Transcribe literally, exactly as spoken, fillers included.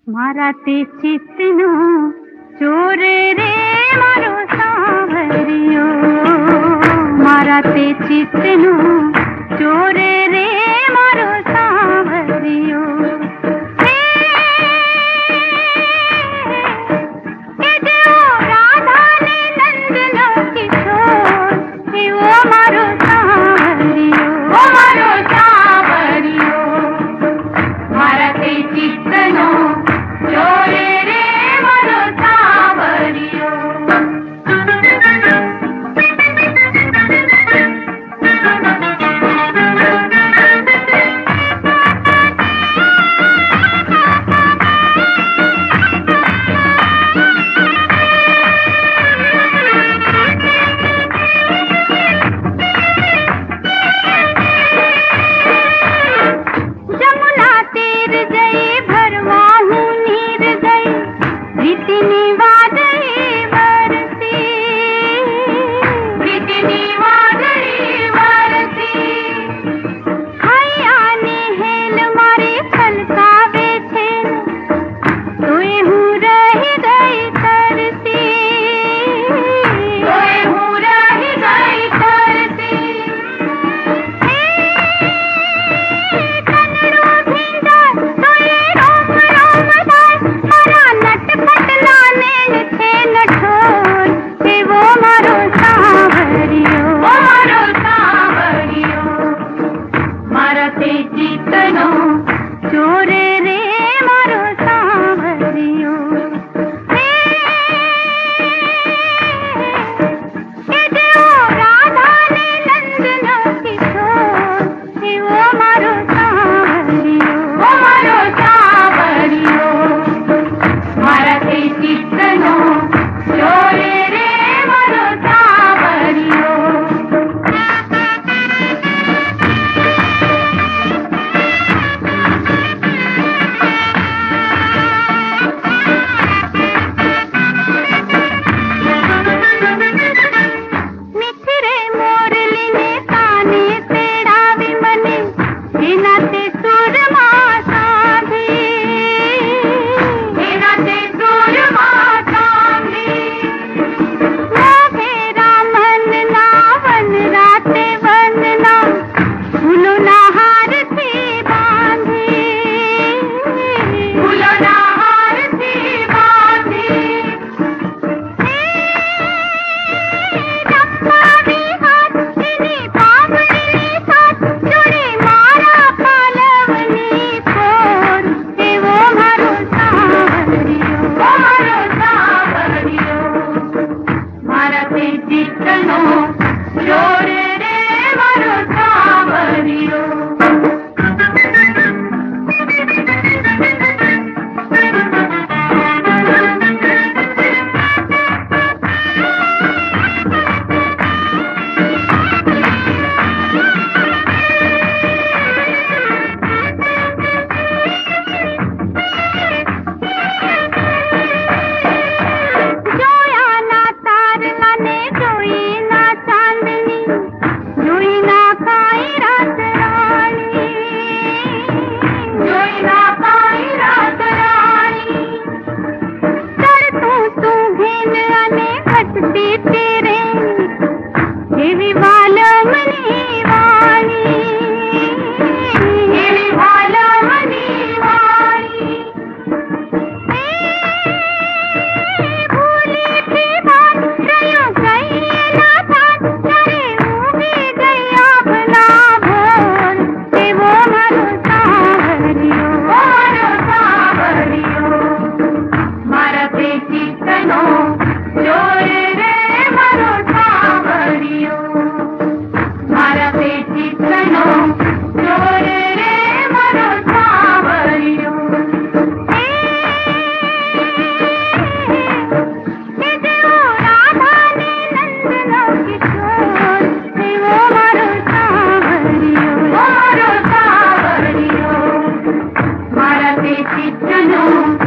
मारा ते चितनो चोर रे मारो सांवरियो, मारा ते चितनो चोर रे मारो सांवरियो। राधा ने नंदनो किशोर, वो मारो सांवरियो, वो मारो सांवरियो। मारा ते चितनो चोरे रे मारो सांवरियो। जमुना तीर गई भरवाहू नीर गई, रितनी वादई बरसी, रितनी वादई बरसी। हैया ने हेल मारी छलकावे छेन, तोय हूँ रही गई तरसी, तोय हूँ रही गई तरसी। कनड़ो भींदर तोय रोम रोम दार, मारा नटखट लाने छे नठोर, हे वो मारो सांवरियो, वो मारो सांवरियो। मारा ते चितनो चोर रे मारो सांवरियो। हे देव राधा ने नंदनो किशोर, हे वो मारो सांवरियो, वो मारो सांवरियो। मारा ते चितनो चोर रे मारो सांवरियो। मिथिरे मोरली ने काने तेड़ावी मने, एना ते सूरमा सांभी, एना ते सूरमा सांभी। मोघेरा मन ना वन राते वंदना, फूलो ना हार थी बांधी, फूलो ना हार थी बांधी। रम्मा भी हाथ इनी पावनी साथ, जोड़े मारा पालवनी खोर, हे वो मारो सांवरियो, वो मारो सांवरियो। मारा ते चितनो चोर रे मारो सांवरियो। जोया ना तारला ने जोई ना चांदनी, जोई ना काई रात रानी, जोई ना काई रात रानी। कर तू तू घेन अने घटती तेरे, देवी बालमनी वाणी, देवी बालमनी वाणी। भूली थी बात रयो गई ना थात, करे उभी गया भला भोर, हे वो मारो सांवरियो, वो मारो सांवरियो। मारा ते चितनो चोर रे मारो सांवरियो। मारा ते चितनो चोर रे मारो सांवरियो। हे देव राधा ने नंदनो किशोर, हे वो मारो सांवरियो, वो मारो सांवरियो। मारा ते चितनो